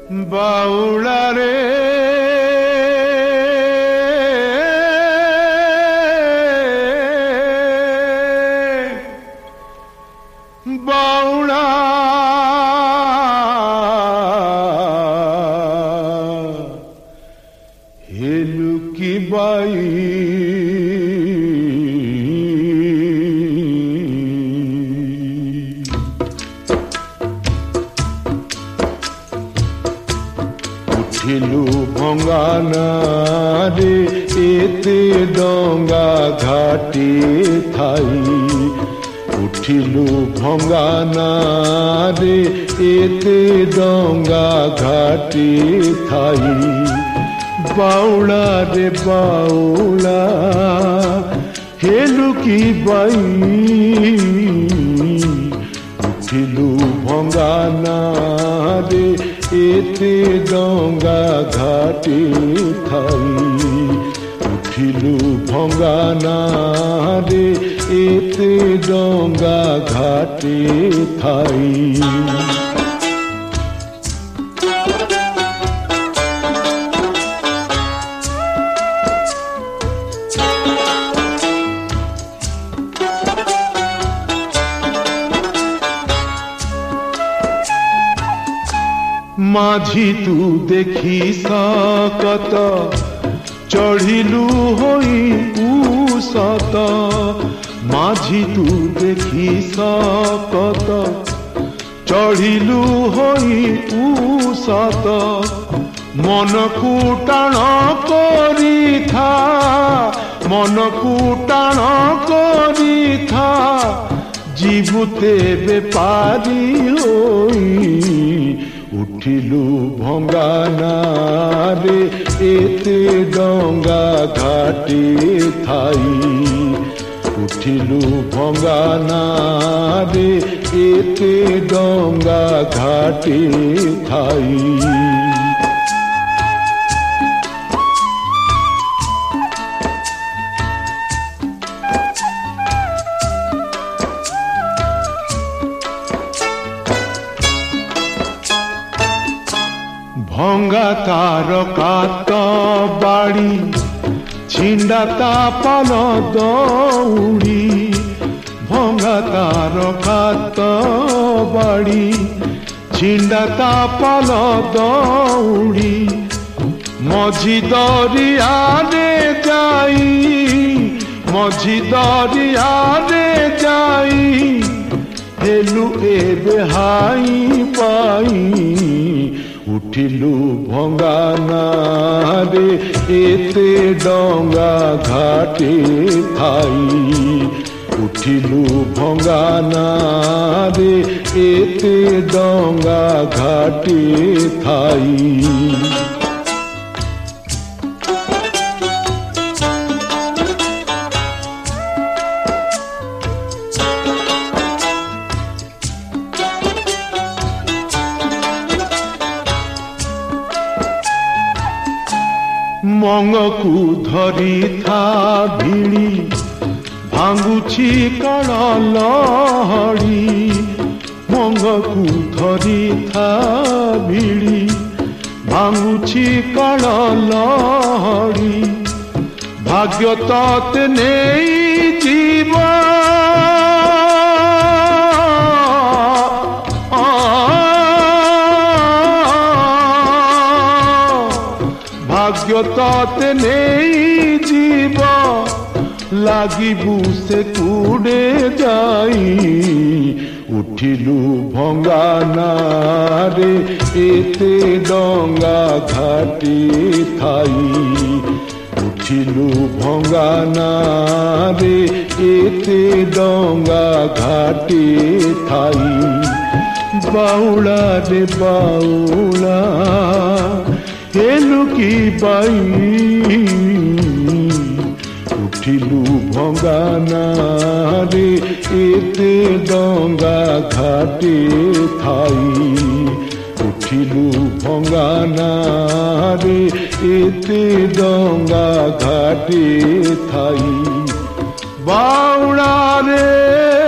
बाउला रे बाउला हेलु की बाई उठिलु भंगाना रे एते डंगा घाटी थाई उठिलु भंगाना रे एते डंगा घाटी थाई बाउला रे बाउला हेलु की बाई उठिलु भंगाना रे एते डंगा घाटी थाई उठिलु भंगाना रे एते डंगा घाटी थाई माझी तू देखी सकत चढ़िलु होई उसत माझी तू देखी सकत चढ़िलु होई उसत मन को टाण करिथा मन को टाण करिथा जीवते बेपारी होई उठिलु भंगाना रे एते डंगा घाटी थाई उठिलु भंगाना रे एते डंगा घाटी थाई भंगा तार कात बाड़ी छिंडा तापल दौड़ी भंगा तार कात बाड़ी छिंडा तापल दौड़ी मझी दरिया रे जाई मझी दरिया रे जाई हेलु एबे हाई पाई उठिलु भंगाना रे एते डंगा घाटी थाई उठिलु भंगाना रे एते डंगा घाटी थाई मंग को धरी था भिड़ी भांगुची कण लहड़ी मंग को धरी था भिड़ी भांगुची कण लहड़ी भाग्य तते नहीं जीवा भाग्य तते नहीं जीव लागिबू से कूड़े जाई उठिलु भंगाना रे एते डंगा घाटी थाई उठिलु भंगाना रे एते डंगा घाटी थाई बाउला रे बाउला हेलु की बाई उठिलु भंगाना रे एते डंगा घाटी थाई उठिलु भंगाना रे एते डंगा घाटी थाई बाउला रे